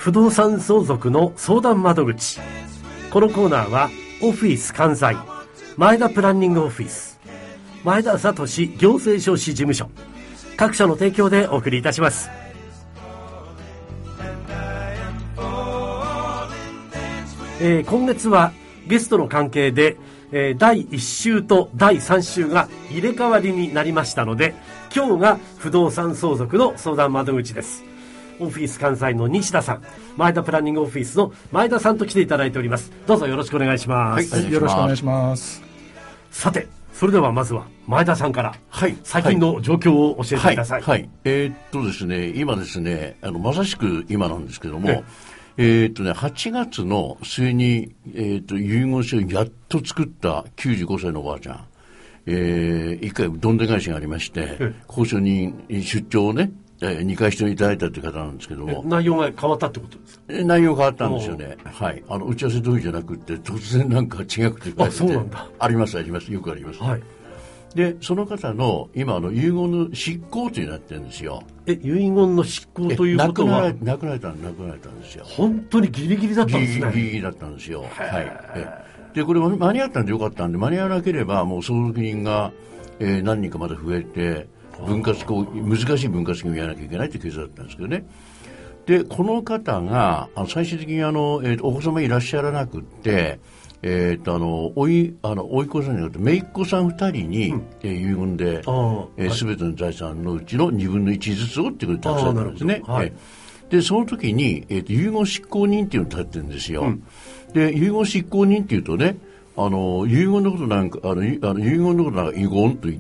不動産相続の相談窓口。このコーナーはオフィス関西前田プランニングオフィス、前田聡行政書士事務所、各社の提供でお送りいたします。今月はゲストの関係で、第1週と第3週が入れ替わりになりましたので、今日が不動産相続の相談窓口です。オフィス関西の西田さん、前田プランニングオフィスの前田さんと来ていただいております。どうぞよろしくお願いします。 はい、よろしくお願いします。 さて、それではまずは前田さんから、はい、最近の状況を教えてください。 はい、ですね、今ですね、まさしく今なんですけども、8月の末に、遺言書をやっと作った95歳のおばあちゃん、一回どんで返しがありまして、交渉人出張をね、2回していただいたという方なんですけども、 内容が変わったってことですか？ 内容変わったんですよね。はい。打ち合わせ通りじゃなくて、突然なんか違くて書いてて。 あ、そうなんだ。 あります、あります。よくあります。 はい。 で、その方の、今、遺言の執行というのをやってるんですよ。 遺言の執行ということは亡くなられたんですよ。 本当にギリギリだったんですね。 ギリギリだったんですよ。はい。で、これ間に合ったんでよかったんで、間に合わなければ、もう相続人が、何人かまだ増えて、難しい分割金をやらなきゃいけないというケースだったんですけどね。で、この方が、最終的にお子様いらっしゃらなくって、おいっ子さんじゃなくて、姪っ子さん2人に、遺言で、すべての財産のうちの2分の1ずつをっていうことで託されたんですね。はい。で、その時に、遺言執行人っていうのを立ってるんですよ。で、遺言執行人っていうとね、遺言のことなんか、遺言のことなんか遺言と言って、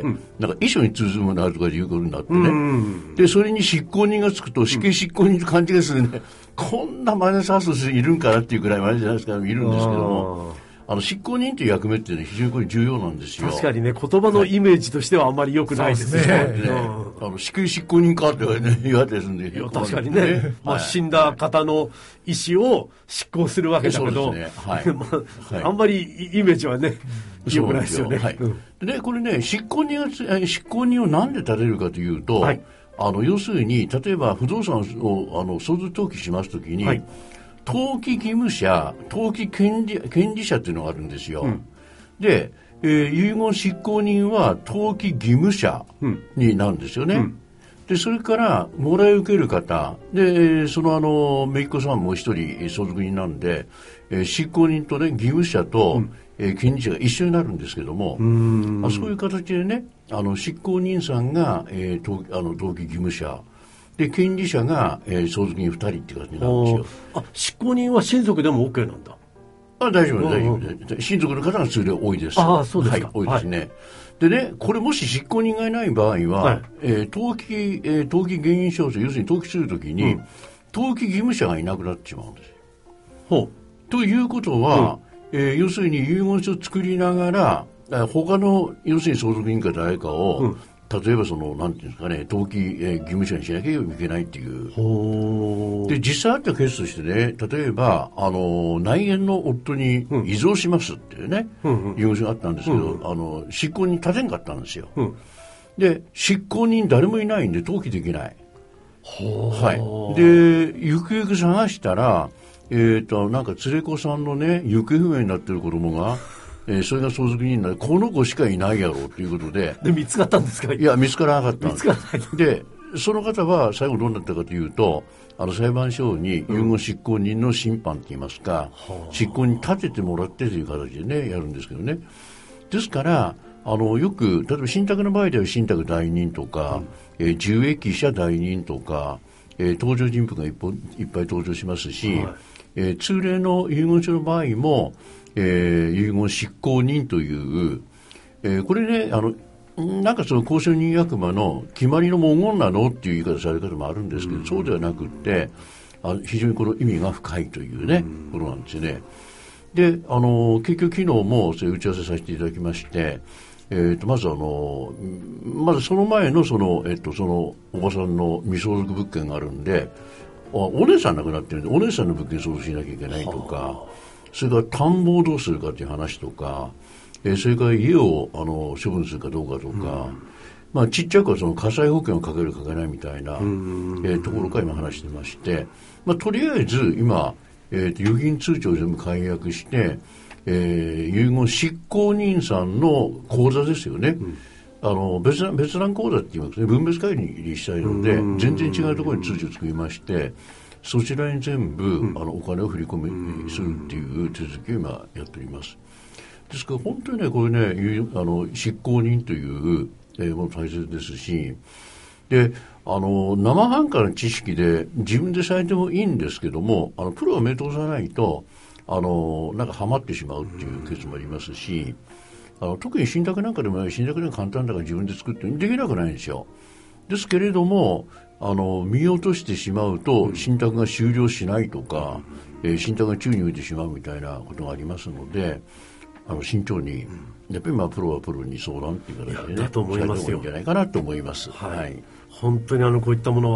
なんか遺書に通ずるものあるとかいうことになってね。で、それに執行人がつくと、死刑執行人と勘違いするね、こんなマイナス発想いるんかなっていうくらいマイナスじゃないですか、いるんですけども。執行人という役目っていうのは非常にこれ重要なんですよ。 確かにね、言葉のイメージとしてはあんまり良くないですね。 死刑執行人かって言われてるんで。 確かにね、死んだ方の意思を執行するわけだけど、あんまりイメージはね、良くないですよね。 で、これね、執行人をなんで立てるかというと、要するに、例えば不動産を相続登記しますときに、登記義務者、登記権利者っていうのがあるんですよ。で、遺言執行人は登記義務者になるんですよね。で、それから、もらい受ける方、で、その姪っ子さんも一人相続人なんで、執行人とね、義務者と、権利者が一緒になるんですけども、そういう形でね、執行人さんが、登記義務者、で、権利者が、相続人2人っていう形になるんですよ。 執行人は親族でも OK なんだ。 大丈夫、大丈夫。親族の方が数量多いです。 そうですか。 多いですね。でね、これもし執行人がいない場合は、登記原因証書、要するに登記するときに、登記義務者がいなくなってしまうんですよ。ということは、要するに遺言書を作りながら、他の、要するに相続人か誰かを、例えばなんていうんですかね、登記、義務者にしなきゃいけないっていう。で、実際あったケースとしてね、例えば、内縁の夫に遺贈しますっていうね、遺言書があったんですけど、執行人立てんかったんですよ。で、執行人誰もいないんで登記できない。で、ゆくゆく探したら、なんか連れ子さんのね、行方不明になってる子供が、それが相続人になる、この子しかいないやろうということで。 で、見つかったんですか？ いや、見つからなかったんです。 見つからない。 で、その方は最後どうなったかというと、裁判所に遺言執行人の審判って言いますか、執行に立ててもらってという形でね、やるんですけどね。ですから、よく、例えば信託の場合では信託代理人とか、受益者代理人とか、登場人物がいっぱい登場しますし、通例の遺言書の場合も、遺言執行人という、これね、なんかその交渉人役場の決まりの文言なのっていう言い方される方もあるんですけど、そうではなくって、非常にこの意味が深いというね、ことなんですよね。で、結局昨日もそういう打ち合わせさせていただきまして、まずまずその前のそのおばさんの未相続物件があるんで、お姉さん亡くなってるんで、お姉さんの物件相続しなきゃいけないとか、それから田んぼをどうするかという話とか、それから家を処分するかどうかとか、 ちっちゃくはその火災保険をかけるかけないみたいな、ところから今話してまして、とりあえず今、預金通帳を全部解約して、遺言執行人さんの口座ですよね。別欄口座って言いますね。分別会に入りしたいので、全然違うところに通知を作りまして、そちらに全部、お金を振り込みするっていう手続きを今やっております。ですから本当にね、これね、執行人という、もの大切ですし、で、生半可な知識で自分でされてもいいんですけども、プロを目通さないと、なんかハマってしまうっていうケースもありますし、特に信託なんかでも信託なんか簡単だから自分で作ってできなくないんですよ。ですけれども見落としてしまうと信託が終了しないとか、信託が宙に浮いてしまうみたいなことがありますので、慎重にやっぱりプロはプロに相談っていう形でね、 だと思いますよ。 いいんじゃないかなと思います。 はい、 はい、 本当にこういったもの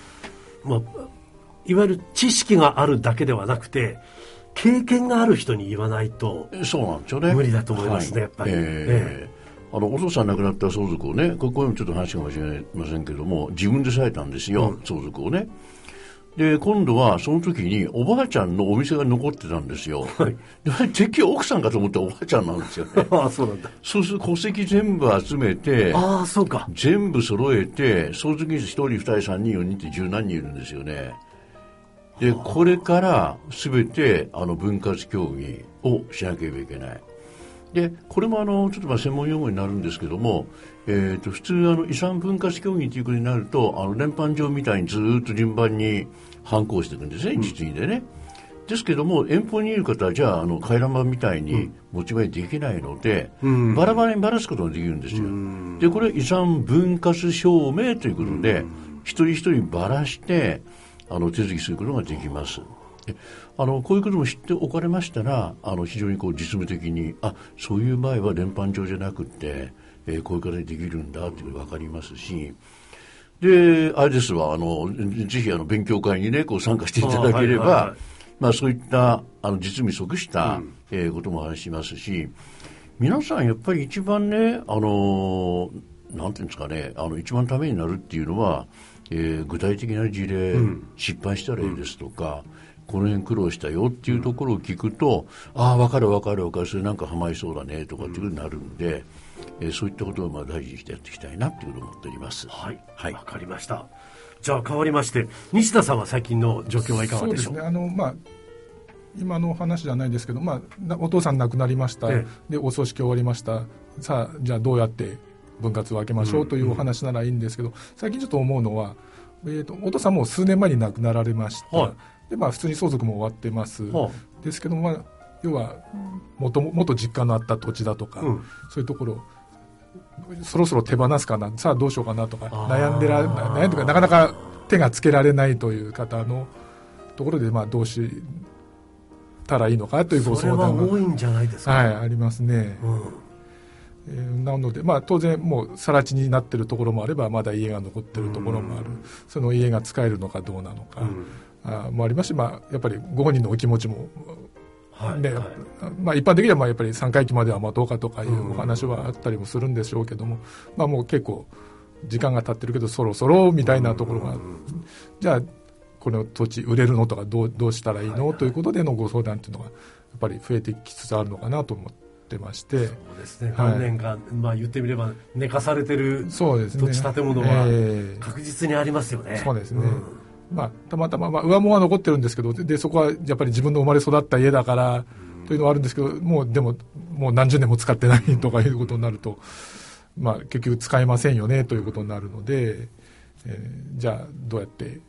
はいわゆる知識があるだけではなくて経験がある人に言わないとそうなんですよね。 無理だと思いますね、やっぱり。 お父さん亡くなった相続をね、ここにもちょっと話かもしれませんけども、自分でされたんですよ、相続をね。で、今度はその時におばあちゃんのお店が残ってたんですよ。はい、でてっきり奥さんかと思っておばあちゃんなんですよね。 ああ、そうなんだ。 そうすると戸籍全部集めて、 ああ、そうか。 全部揃えて、相続人1人、2人、3人、4人って10何人いるんですよね。で、これから全て分割協議をしなければいけない。で、これもちょっと専門用語になるんですけども、普通遺産分割協議ということになると、連邦上みたいにずっと順番に反抗していくんですね、実技でね。ですけども、遠方にいる方は、じゃあ、回覧板みたいに持ち前できないので、バラバラにばらすことができるんですよ。で、これ遺産分割証明ということで、一人一人ばらして、手続きすることができます。こういうことも知っておかれましたら、非常に実務的に、そういう場合は連邦上じゃなくて、こういう形でできるんだというのが分かりますし、で、あれですわ、ぜひ勉強会にね、参加していただければ、そういった実に即した、ことも話しますし、皆さんやっぱり一番ね、なんていうんですかね、一番ためになるっていうのは、具体的な事例、失敗した例ですとか、この辺苦労したよっていうところを聞くと、分かる、それなんかハマりそうだねとかっていうことになるんで、そういったことを大事にしてやっていきたいなっていうことを思っております。 はい、わかりました。じゃあ変わりまして、西田さんは最近の状況はいかがでしょう。 そうですね、今の話じゃないですけど、お父さん亡くなりました、でお葬式終わりました、さあじゃあどうやって分割を分けましょうというお話ならいいんですけど、最近ちょっと思うのは、お父さんも数年前に亡くなられました、で普通に相続も終わってます、ですけども、要は元実家のあった土地だとか、そういうところそろそろ手放すかな、さあどうしようかなとか悩んでなかなか手がつけられないという方のところで、どうしたらいいのかというご相談がそれは多いんじゃないですか。 ありますね。なので、当然もう更地になっているところもあれば、まだ家が残っているところもある、その家が使えるのかどうなのか、もありますし、やっぱりご本人のお気持ちも、一般的にはやっぱり3回忌までは待とうかとかいうお話はあったりもするんでしょうけども、もう結構時間が経ってるけどそろそろみたいなところが、じゃあこの土地売れるのとかどうしたらいいの、ということでのご相談というのがやっぱり増えてきつつあるのかなと思ってまして。 そうですね、何年か、言ってみれば寝かされてる土地建物は確実にありますよね。 そうですね、たまたま、上もは残ってるんですけど、でそこはやっぱり自分の生まれ育った家だからというのはあるんですけど、でももう何十年も使ってないとかいうことになると、結局使えませんよねということになるので、じゃあどうやって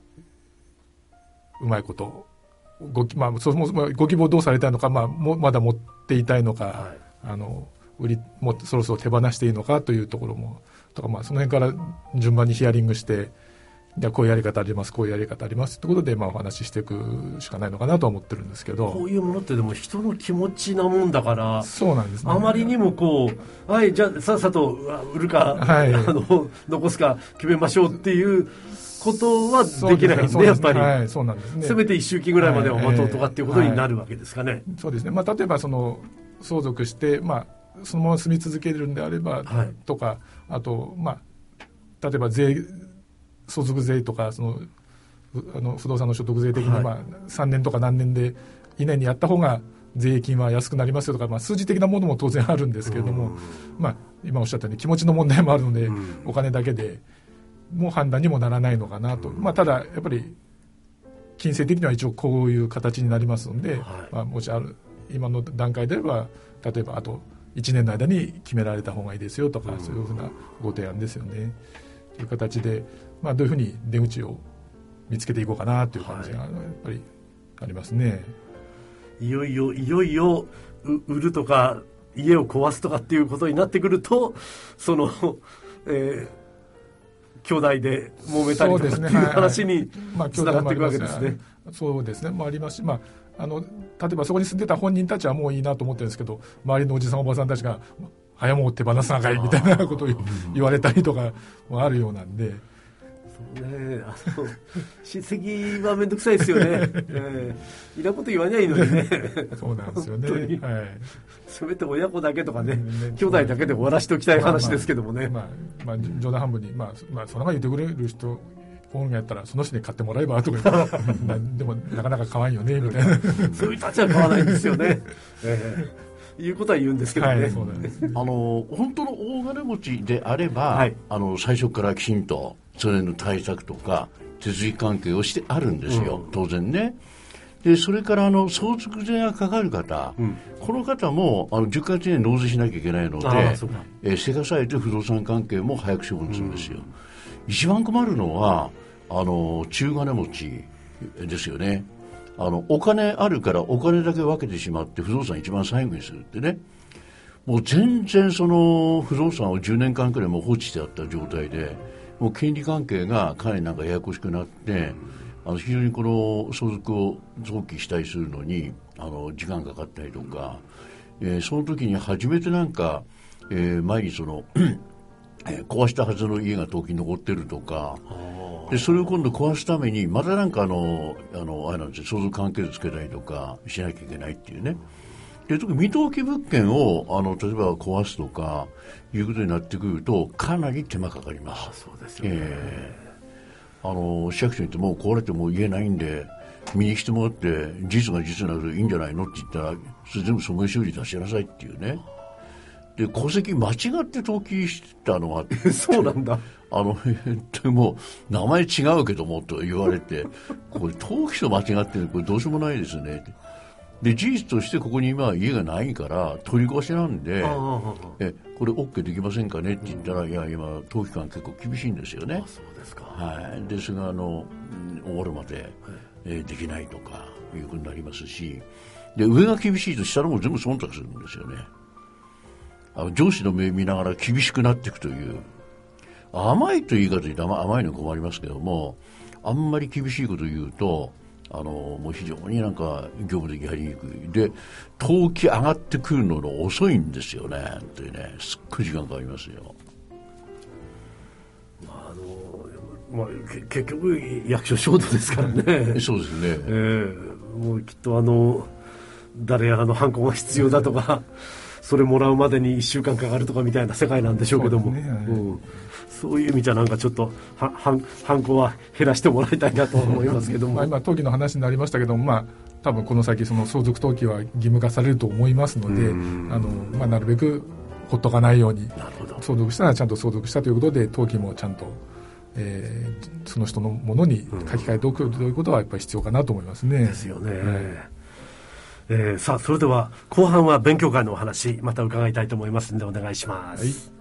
うまいことご希望どうされたいのか、まだ持っていたいのか、もそろそろ手放していいのかというところもとか、その辺から順番にヒアリングして、じゃあこういうやり方あります、こういうやり方ありますということで、お話ししていくしかないのかなと思ってるんですけど、 こういうものってでも人の気持ちなもんだから、 そうなんですね、 あまりにもじゃあさっさと売るか、残すか決めましょうっていうことはできないんで、やっぱり、 そうなんですね、 せめて一周期ぐらいまでは待とうとかっていうことになるわけですかね。 そうですね、例えば相続して、 そのまま住み続けるんであれば、 はい、 とか、あと、例えば相続税とか不動産の所得税的に、 はい、 3年とか何年で以内にやった方が税金は安くなりますよとか、数字的なものも当然あるんですけれども、今おっしゃったように気持ちの問題もあるので、お金だけでもう判断にもならないのかなと、ただやっぱり金銭的には一応こういう形になりますので、はい、もし今の段階であれば、例えばあと1年の間に決められた方がいいですよとか、そういうふうなご提案ですよね。という形で、どういうふうに出口を見つけていこうかなという感じがやっぱりありますね。 いよいよ売るとか家を壊すとかっていうことになってくると、その、兄弟で揉めたりとかっていう話につながっていくわけですね。 そうですね、ありますし、例えばそこに住んでた本人たちはもういいなと思ってるんですけど、周りのおじさんおばさんたちが早もう手放すなかいみたいなことを言われたりとかもあるようなんで、 親戚はめんどくさいですよね。いらんこと言わにゃいいのにね。 そうなんですよね。はい、 せめて親子だけとかね、兄弟だけで終わらせておきたい話ですけどもね。 冗談半分に、そのまま言ってくれる人本やったらその人に買ってもらえばとかでもなかなか買わんよねみたいなそういう立ちは買わないんですよね。いうことは言うんですけどね。 そうなんです。 本当の大金持ちであれば、はい、最初からきちんとそれの対策とか手続き関係をしてあるんですよ、当然ね。でそれから相続税がかかる方、この方も10月に納税しなきゃいけないので、せかされて不動産関係も早く処分するんですよ。一番困るのは中金持ちですよね。お金あるからお金だけ分けてしまって不動産一番最後にするってね。もう全然その不動産を10年間くらいも放置してあった状態で、もう権利関係がかなりややこしくなって、非常にこの相続を登記したりするのに時間かかったりとか、その時に初めて前に壊したはずの家が登記に残ってるとか、でそれを今度壊すためにまたあれなんですよ、相続関係図つけたりとかしなきゃいけないっていうね。で特に未登記物件を例えば壊すとかいうことになってくるとかなり手間かかります。 そうですよね。 市役所に行ってもう壊れてもう言えないんで見に来てもらって実が実なのでいいんじゃないのって言ったら、それ全部損害修理出しなさいっていうね。で戸籍間違って登記したのがそうなんだ。 もう名前違うけどもと言われてこれ登記と間違ってる、これどうしようもないですねって。で事実としてここに今家がないから取り壊しなんでこれ OK できませんかねって言ったら、いや今登記官結構厳しいんですよね。 そうですか。 はい。ですが終わるまで、できないとかいうことになりますし、で上が厳しいと下のも全部忖度するんですよね。上司の目見ながら厳しくなっていくという、甘いという言い方で甘いの困りますけども、あんまり厳しいことを言うともう非常に業務的やりにくいで、登記上がってくるのが遅いんですよねってね、すっごい時間かかりますよ。 結局役所仕事ですからね。 そうですね。 もうきっと誰やらのハンコが必要だとかそれもらうまでに1週間かかるとかみたいな世界なんでしょうけども、そういう意味じゃちょっとハンコは減らしてもらいたいなと思いますけども今登記の話になりましたけども、多分この先その相続登記は義務化されると思いますので、なるべくほっとかないように、相続したらちゃんと相続したということで登記もちゃんと、その人のものに書き換えておくということはやっぱり必要かなと思いますね。 ですよね。さあそれでは後半は勉強会のお話また伺いたいと思いますのでお願いします。